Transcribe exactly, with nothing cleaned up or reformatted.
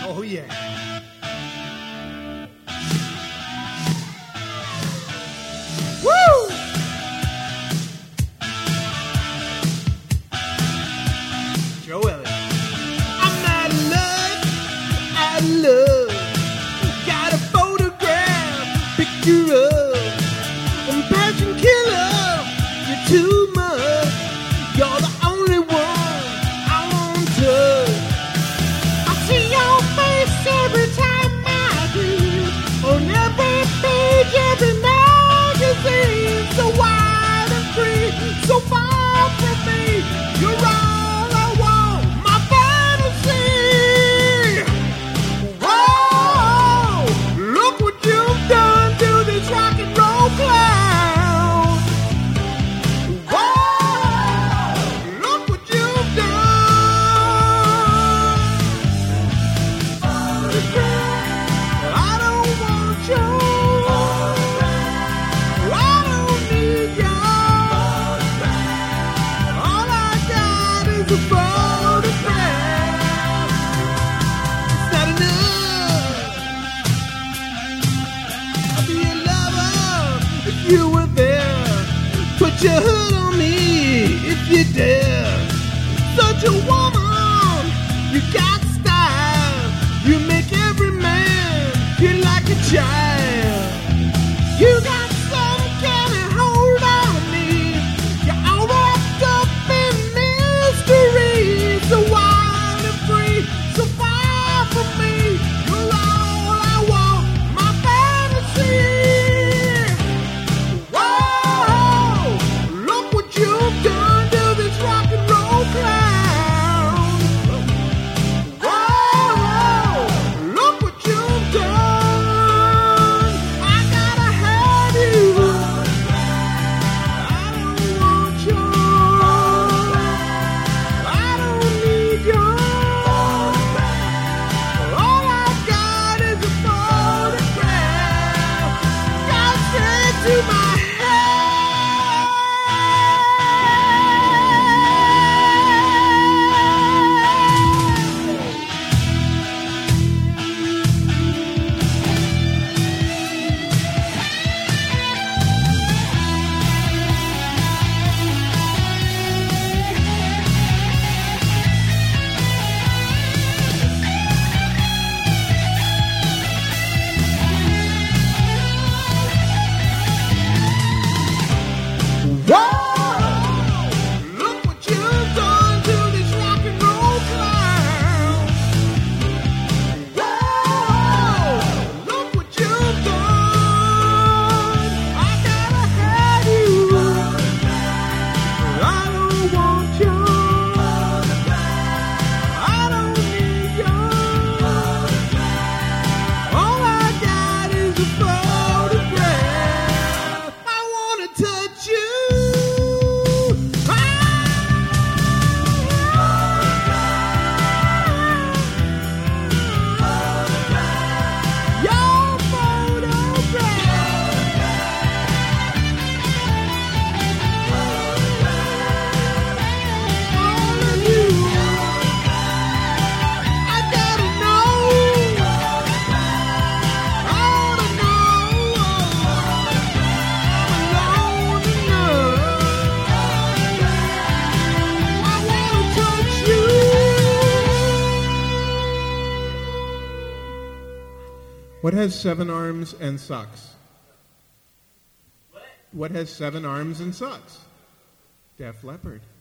Oh, yeah. Woo! Joe Elliott. I'm out of love, out of love. Got a photograph, picture of a passion killer. You're too much. You're the only one I want to. I see your face every time I do. On every page, every magazine. So wide and free, so far from me. You're all I want, my fantasy. Whoa, look what you've done to this rock and roll clown. Whoa, look what you've done. I don't want you. I don't need you. All I got is a photograph. It's not enough. I'll be a lover if you were there. Put your hood on me if you dare. Such a woman, you got style. You make every man feel like a child. You got some kind of hold on me. You're all wrapped up in mystery. So wild and free, so far from me. You're all I want, my fantasy. Whoa, look what you've done to this rock and roll clown. Whoa, look what you've done. I gotta have you. I don't want you. I don't need you. All I got is a photograph. Got straight to my Whoa! Look what you've done to this rock and roll clown. Whoa! Look what you've done. I gotta have you. I don't want you. I don't need you. All I got is a photograph. I wanna touch you. Your photograph. All of you. I gotta know. I wanna know. I'm alone enough. I wanna touch you. What has seven arms and sucks? What has seven arms and sucks? Def Leppard.